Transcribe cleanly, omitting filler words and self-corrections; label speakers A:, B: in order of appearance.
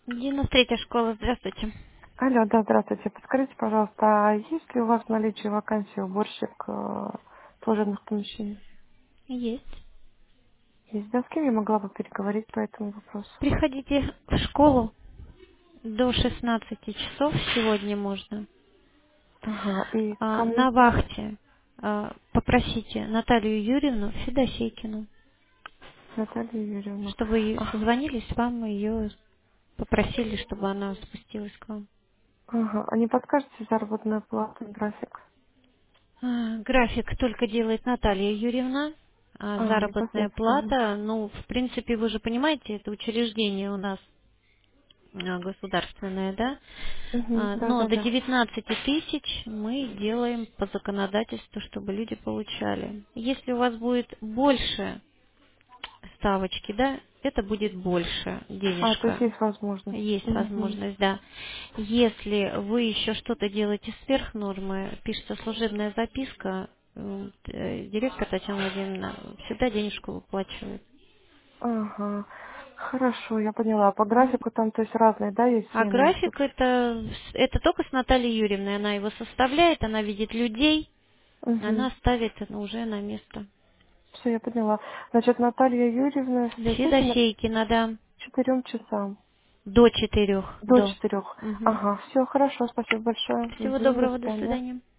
A: 93-я школа, здравствуйте.
B: Алло, да, здравствуйте. Подскажите, пожалуйста, а есть ли у вас в наличии вакансия уборщик служебных помещений?
A: Есть.
B: Есть, да, с кем я могла бы переговорить по этому вопросу?
A: Приходите в школу до 16 часов сегодня можно.
B: Ага, и ко мне
A: На вахте попросите Наталью Юрьевну Федосейкину,
B: Наталью Юрьевну.
A: чтобы
B: Ага,
A: созвонились с вами, ее попросили, чтобы она спустилась к вам.
B: ага. А не подскажете заработную плату, график?
A: График только делает Наталья Юрьевна, а заработная
B: Непосредственно.
A: плата, ну, в принципе, вы же понимаете, это учреждение у нас государственное, да?
B: Угу, да,
A: Но
B: да,
A: до
B: да.
A: 19 000 мы делаем по законодательству, чтобы люди получали. Если у вас будет больше ставочки, да, это будет больше
B: А, то есть
A: денежка.
B: есть возможность.
A: Есть
B: Угу.
A: возможность, да. Если вы еще что-то делаете сверх нормы, пишется служебная записка, директор Татьяна Владимировна всегда денежку выплачивает.
B: Ага. Хорошо, я поняла. По
A: Мгм.
B: графику там, то есть разные, да, есть
A: А
B: смены?
A: график это только с Натальей Юрьевной. Она его составляет, она видит людей,
B: Угу.
A: она ставит уже на место.
B: Все, я поняла. Значит, Наталья Юрьевна Федосейкина
A: Федосейкина, да,
B: к 4 часам.
A: до 4,
B: До
A: до.
B: 4.
A: Мгм.
B: Ага, все, хорошо, спасибо большое.
A: Всего
B: До
A: доброго, до
B: свидания.
A: свидания.